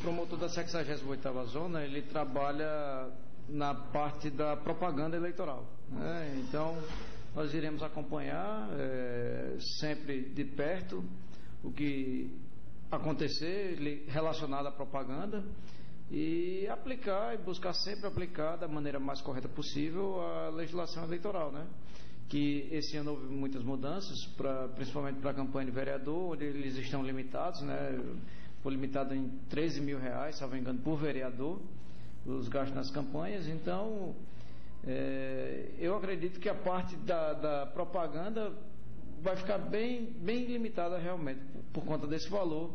promotor da 68ª Zona, ele trabalha na parte da propaganda eleitoral, né? Então, nós iremos acompanhar sempre de perto o que acontecer relacionado à propaganda e aplicar e buscar sempre aplicar da maneira mais correta possível a legislação eleitoral, né? Que esse ano houve muitas mudanças, principalmente para a campanha de vereador, onde eles estão limitados, né? Foi limitado em R$13 mil, se não me engano, por vereador, os gastos nas campanhas. Então, eu acredito que a parte da propaganda vai ficar bem limitada realmente, por conta desse valor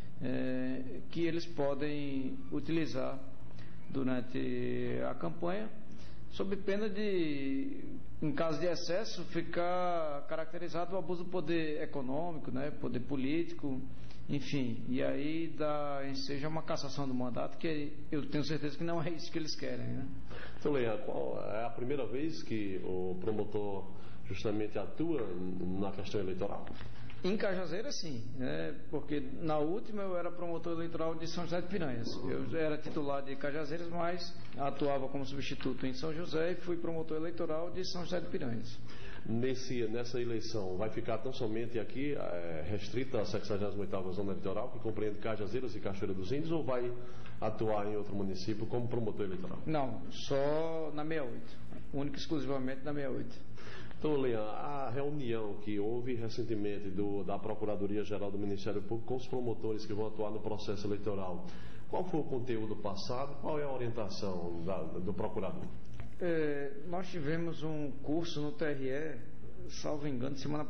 que eles podem utilizar durante a campanha, sob pena de, em caso de excesso, ficar caracterizado o abuso do poder econômico, né, poder político, enfim, e aí seja uma cassação do mandato, que eu tenho certeza que não é isso que eles querem, né? Então, Leandro, qual é a primeira vez que o promotor justamente atua na questão eleitoral? Em Cajazeiras, sim, né? Porque na última eu era promotor eleitoral de São José de Piranhas. Eu era titular de Cajazeiras, mas atuava como substituto em São José e fui promotor eleitoral de São José de Piranhas. Nessa eleição, vai ficar tão somente aqui restrita a 68ª Zona Eleitoral, que compreende Cajazeiras e Cachoeira dos Índios, ou vai atuar em outro município como promotor eleitoral? Não, só na 68, única e exclusivamente na 68. Então, Leandro, a reunião que houve recentemente da Procuradoria-Geral do Ministério Público com os promotores que vão atuar no processo eleitoral, qual foi o conteúdo passado? Qual é a orientação do procurador? Nós tivemos um curso no TRE, salvo engano, semana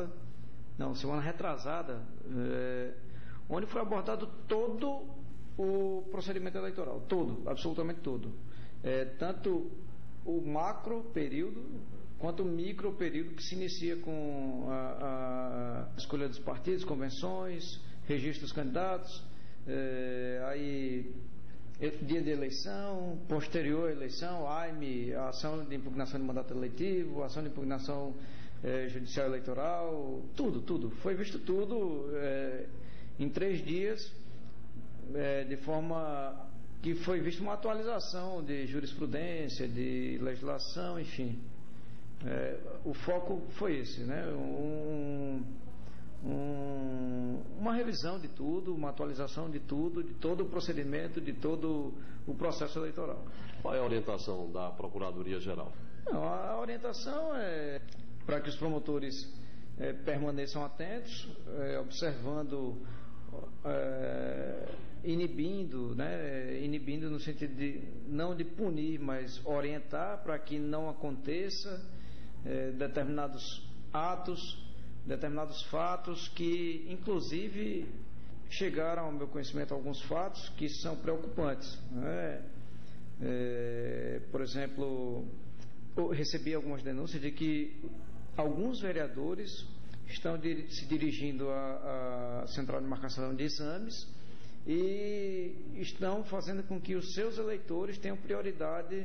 retrasada, onde foi abordado todo o procedimento eleitoral, absolutamente todo, tanto o macro período quanto o micro período, que se inicia com a escolha dos partidos, convenções, registro dos candidatos, aí dia de eleição, posterior à eleição, AIME, a ação de impugnação de mandato eletivo, a ação de impugnação judicial eleitoral, tudo, foi visto tudo em 3 dias, de forma que foi vista uma atualização de jurisprudência, de legislação, enfim. O foco foi esse, né? Uma revisão de tudo, uma atualização de tudo, de todo o procedimento, de todo o processo eleitoral. Qual é a orientação da Procuradoria-Geral? A orientação é para que os promotores permaneçam atentos, observando, inibindo, né? Inibindo no sentido de não de punir, mas orientar para que não aconteça determinados atos, determinados fatos que, inclusive, chegaram ao meu conhecimento alguns fatos que são preocupantes, né? Por exemplo, eu recebi algumas denúncias de que alguns vereadores estão se dirigindo à Central de Marcação de Exames e estão fazendo com que os seus eleitores tenham prioridade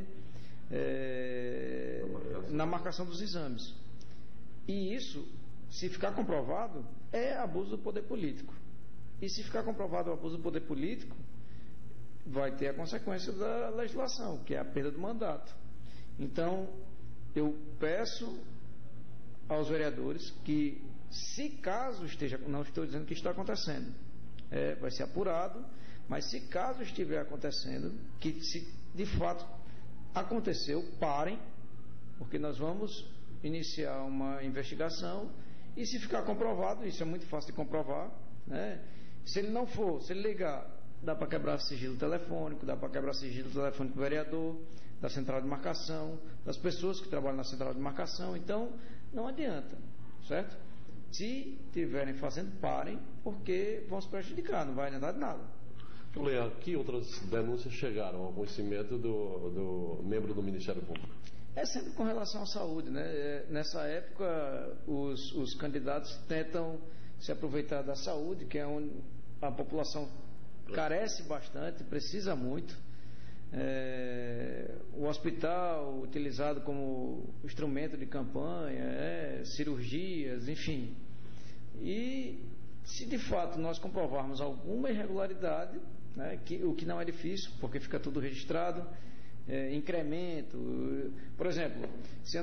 na marcação dos exames. E isso, se ficar comprovado, é abuso do poder político. E se ficar comprovado o abuso do poder político, vai ter a consequência da legislação, que é a perda do mandato. Então, eu peço aos vereadores que, se caso esteja, não estou dizendo que está acontecendo, vai ser apurado, mas se caso estiver acontecendo, que se de fato aconteceu, parem, porque nós vamos iniciar uma investigação e, se ficar comprovado, isso é muito fácil de comprovar, né? Se ele não for, se ele ligar, dá para quebrar sigilo telefônico, dá para quebrar sigilo telefônico do vereador, da central de marcação, das pessoas que trabalham na central de marcação. Então, não adianta, certo? Se estiverem fazendo, parem, porque vão se prejudicar, não vai adiantar de nada. Leandro, que outras denúncias chegaram ao conhecimento do membro do Ministério Público? É sempre com relação à saúde, né? Nessa época, os candidatos tentam se aproveitar da saúde, que é onde a população carece bastante, precisa muito. O hospital utilizado como instrumento de campanha, cirurgias, enfim. E Se de fato nós comprovarmos alguma irregularidade, né, o que não é difícil, porque fica tudo registrado, incremento, por exemplo, se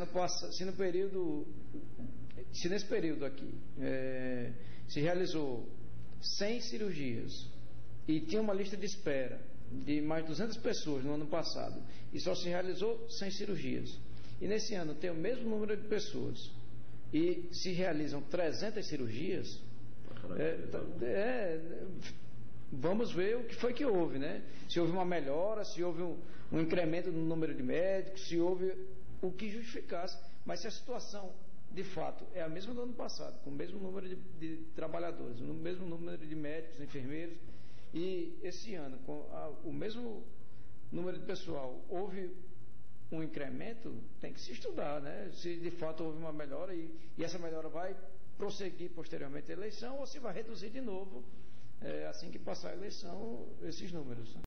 nesse período aqui se realizou 100 cirurgias e tinha uma lista de espera de mais de 200 pessoas no ano passado e só se realizou 100 cirurgias, e nesse ano tem o mesmo número de pessoas e se realizam 300 cirurgias, vamos ver o que foi que houve, né? Se houve uma melhora, se houve um incremento no número de médicos, se houve o que justificasse. Mas se a situação de fato é a mesma do ano passado, com o mesmo número de trabalhadores, o mesmo número de médicos, enfermeiros, e esse ano com o mesmo número de pessoal houve um incremento, tem que se estudar, né? Se de fato houve uma melhora e essa melhora vai prosseguir posteriormente à eleição, ou se vai reduzir de novo assim que passar a eleição esses números.